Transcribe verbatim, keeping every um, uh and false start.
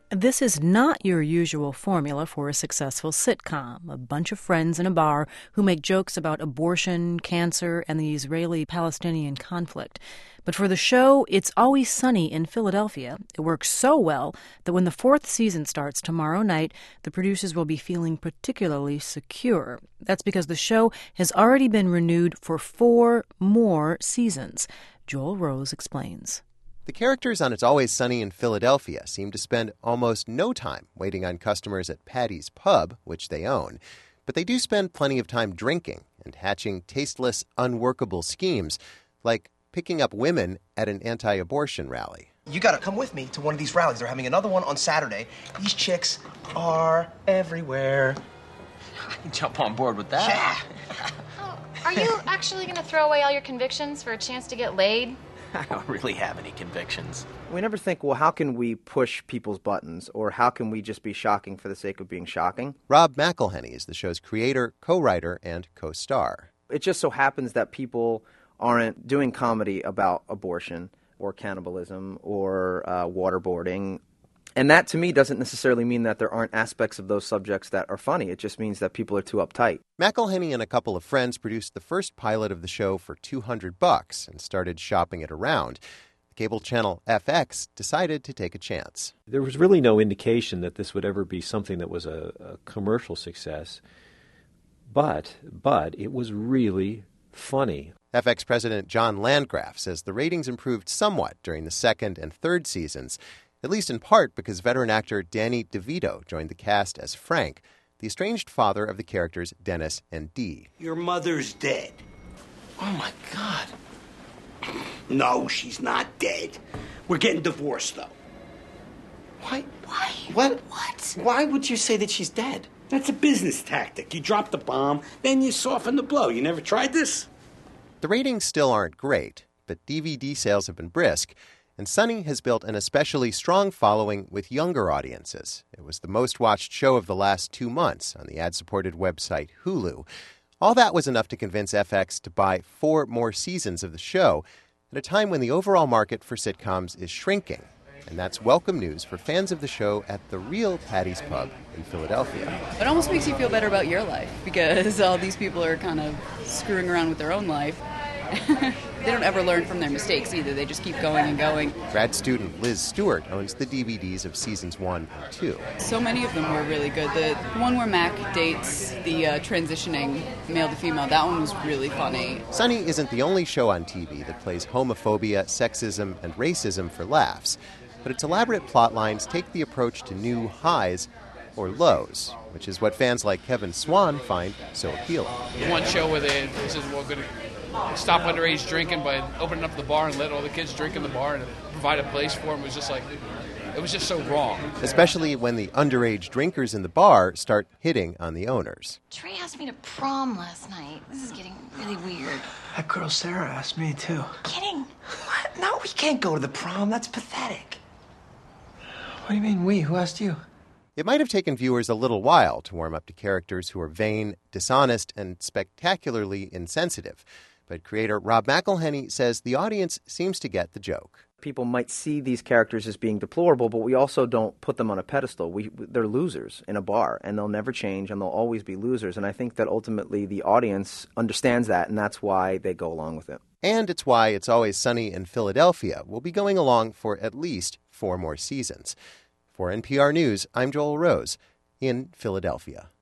This is not your usual formula for a successful sitcom, a bunch of friends in a bar who make jokes about abortion, cancer, and the Israeli-Palestinian conflict. But for the show, It's Always Sunny in Philadelphia, it works so well that when the fourth season starts tomorrow night, the producers will be feeling particularly secure. That's because the show has already been renewed for four more seasons. Joel Rose explains. The characters on It's Always Sunny in Philadelphia seem to spend almost no time waiting on customers at Patty's Pub, which they own. But they do spend plenty of time drinking and hatching tasteless, unworkable schemes, like picking up women at an anti-abortion rally. You gotta come with me to one of these rallies. They're having another one on Saturday. These chicks are everywhere. I can jump on board with that. Yeah. Oh, are you actually gonna throw away all your convictions for a chance to get laid? I don't really have any convictions. We never think, well, how can we push people's buttons, or how can we just be shocking for the sake of being shocking? Rob McElhenney is the show's creator, co-writer, and co-star. It just so happens that people aren't doing comedy about abortion or cannibalism or uh, waterboarding. And that, to me, doesn't necessarily mean that there aren't aspects of those subjects that are funny. It just means that people are too uptight. McElhenney and a couple of friends produced the first pilot of the show for two hundred bucks and started shopping it around. The cable channel F X decided to take a chance. There was really no indication that this would ever be something that was a, a commercial success. But, but it was really funny. F X president John Landgraf says the ratings improved somewhat during the second and third seasons, at least in part because veteran actor Danny DeVito joined the cast as Frank, the estranged father of the characters Dennis and Dee. Your mother's dead. Oh, my God. No, she's not dead. We're getting divorced, though. Why? Why? What? What? Why would you say that she's dead? That's a business tactic. You drop the bomb, then you soften the blow. You never tried this? The ratings still aren't great, but D V D sales have been brisk, and Sunny has built an especially strong following with younger audiences. It was the most watched show of the last two months on the ad-supported website Hulu. All that was enough to convince F X to buy four more seasons of the show at a time when the overall market for sitcoms is shrinking. And that's welcome news for fans of the show at the real Patty's Pub in Philadelphia. It almost makes you feel better about your life because all these people are kind of screwing around with their own life. They don't ever learn from their mistakes either. They just keep going and going. Grad student Liz Stewart owns the D V Ds of seasons one and two. So many of them were really good. The one where Mac dates the uh, transitioning male to female, that one was really funny. Sunny isn't the only show on T V that plays homophobia, sexism, and racism for laughs. But its elaborate plot lines take the approach to new highs or lows, which is what fans like Kevin Swan find so appealing. One show where they said, we're going to stop underage drinking by opening up the bar and let all the kids drink in the bar and provide a place for them. It was just like, it was just so wrong. Especially when the underage drinkers in the bar start hitting on the owners. Trey asked me to prom last night. This is getting really weird. That girl Sarah asked me, too. Kidding? What? No, we can't go to the prom. That's pathetic. What do you mean, we? Who asked you? It might have taken viewers a little while to warm up to characters who are vain, dishonest, and spectacularly insensitive. But creator Rob McElhenney says the audience seems to get the joke. People might see these characters as being deplorable, but we also don't put them on a pedestal. We, they're losers in a bar, and they'll never change, and they'll always be losers. And I think that ultimately the audience understands that, and that's why they go along with it. And it's why It's Always Sunny in Philadelphia will be going along for at least four more seasons. For N P R News, I'm Joel Rose in Philadelphia.